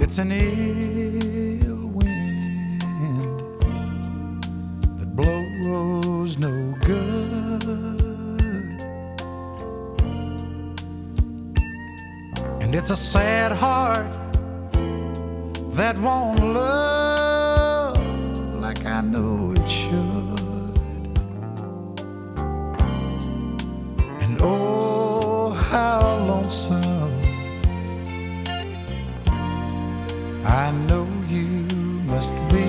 It's an ill wind that blows no good, and it's a sad heart that won't love like I know it should. And oh, how lonesome I know you must be.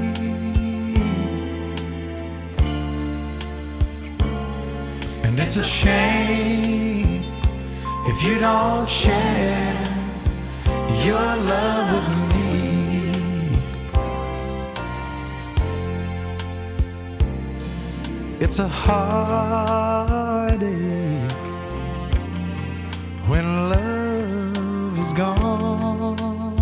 And it's a shame if you don't share your love with me. It's a heartache when love is gone.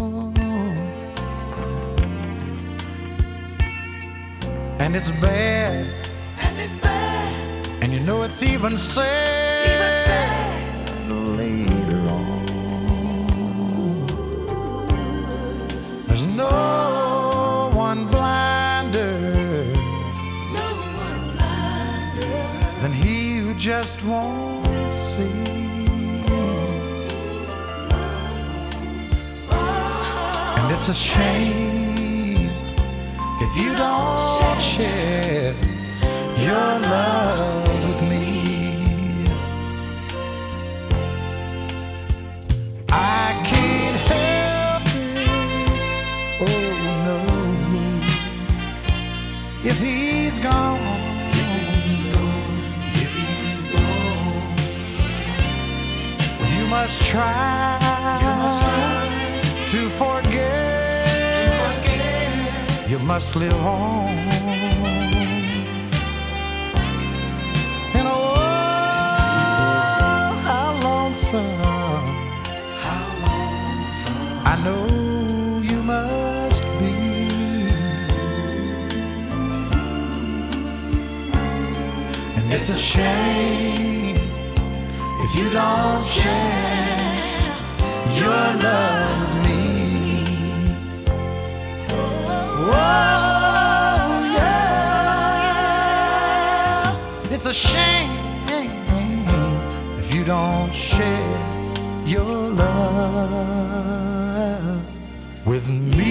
And it's bad, and you know it's even sad, later on. There's no one blinder than he who just won't see. And it's a shame if you don't share your love with me. I can't help it, oh no, if he's gone. You must try to forget. You must live on. And oh, how lonesome I know you must be. And it's a shame if you don't share your love with me. Oh, yeah. It's a shame if you don't share your love with me.